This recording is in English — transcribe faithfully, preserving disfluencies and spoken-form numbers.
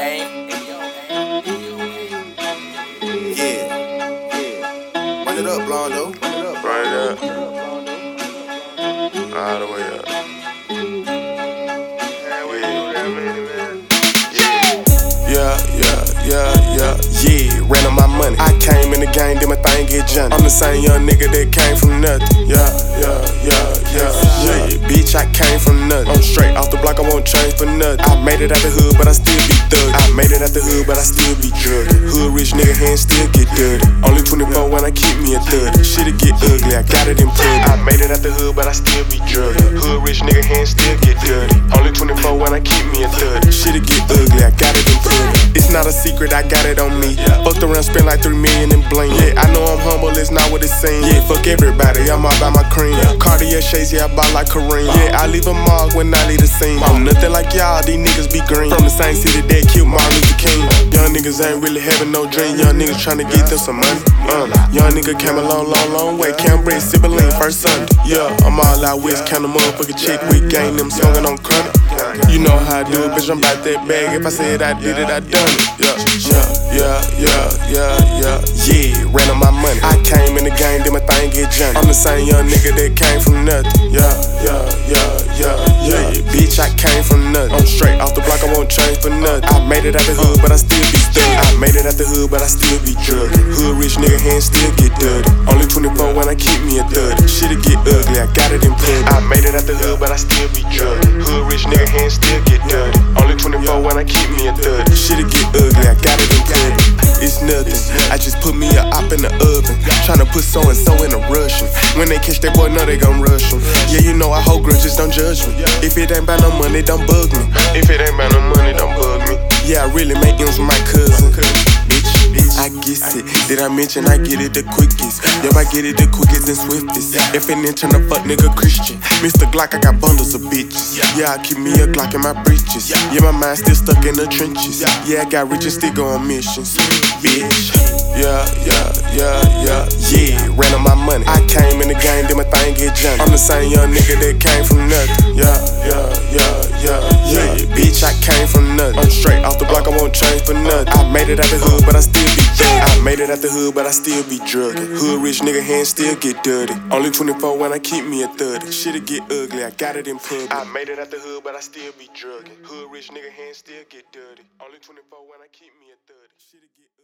aim. Yeah, yeah. Run it up, Blondo. Run it up. Run it up. All the way up. Yeah, yeah, yeah, yeah, yeah. Ran on my money. I came in the game, did my thing, get junny. I'm the same young nigga that came from nothing. Yeah, yeah, yeah, yeah, yeah. Bitch, I came from nothing. I'm straight off the block, I won't change for nothing. I made it out the hood, but I still be thug. I made it out the hood, but I still be drugged. Hood rich nigga hands still get dirty. Only twenty-four when I keep me a thirty. Shit'll get ugly, I got it in plug. I made it out the hood, but I still be drugged. Hood rich nigga hands still get dirty. Only twenty-four when I keep me a thirty. Shit'll get ugly, I got it in plug. It's not a secret, I got it on me. Fucked around, spent like three million in bling. Yeah, I know I'm humble, it's not what it seems. Yeah, fuck everybody, I'm all about my cream. Cartier shades, yeah, I buy like Kareem. Yeah, I leave a mark when I leave the scene. I'm nothing like y'all, these niggas be green. From the same city that killed Martin Luther King. Young niggas ain't really having no dream. Young niggas tryna get them some money. Uh, young nigga came a long, long, long way. Cambridge, Sibylline, first Sunday. Yeah, I'm all out west, count a motherfucking chick. We gang them, swinging on chronic. You know how I do it, bitch, I'm about that bag. If I said I did it, I done it. Yeah, yeah, yeah, yeah, yeah, yeah. Yeah, ran on my money. I came in the game, did my thing, get junny. I'm the same young nigga that came from nothing. Yeah, yeah, yeah, yeah, yeah. Bitch, I came from nothing. I'm straight off the block, I won't change for nothing. I made it out the hood, but I still be stuck. I made it out the hood, but I still be drugged. Hood rich nigga hands still get dirty. Only twenty-four when I keep me a thirty. Shit'll get ugly, I got it in plug. I made it out the hood, but I still be drugged. Hood rich nigga hands still get dirty. Only twenty-four when I keep me a thirty. Shit'll get ugly, I got it in plug. It's nothing, I just put me a op in the oven. Tryna put so and so in a Russian. When they catch that boy, know they gon' rush him. Yeah, you know I hold grudges, don't judge me. If it ain't about no money, don't bug me. If it ain't about no money, don't bug me. Yeah, I really make ends with my cousin. Bitch, I get it. Did I mention I get it the quickest? Yep, I get it the quickest and swiftest. If an intern a fuck nigga Christian. Mister Glock, I got bundles of bitches. Yeah, I keep me a Glock in my breeches. Yeah, my mind still stuck in the trenches. Yeah, I got rich and still go on missions. Bitch. Yeah, yeah, yeah, yeah, yeah. Ran on my money. I came in the game, did my thing, get junny. I'm the same young nigga that came from nothing. Yeah, yeah, yeah, yeah, yeah. Bitch, I came from nothing. I'm straight off the block, I won't change for nothing. I made it out the hood, but I still be drugged. I made it out the hood, but I still be drugged. Hood rich nigga hands still get dirty. Only twenty-four when I keep me a thirty. Shit'll get ugly, I got it in public. I made it out the hood, but I still be drugged. Hood rich nigga hands still get dirty. Only twenty-four when I keep me a thirty. Shit'll get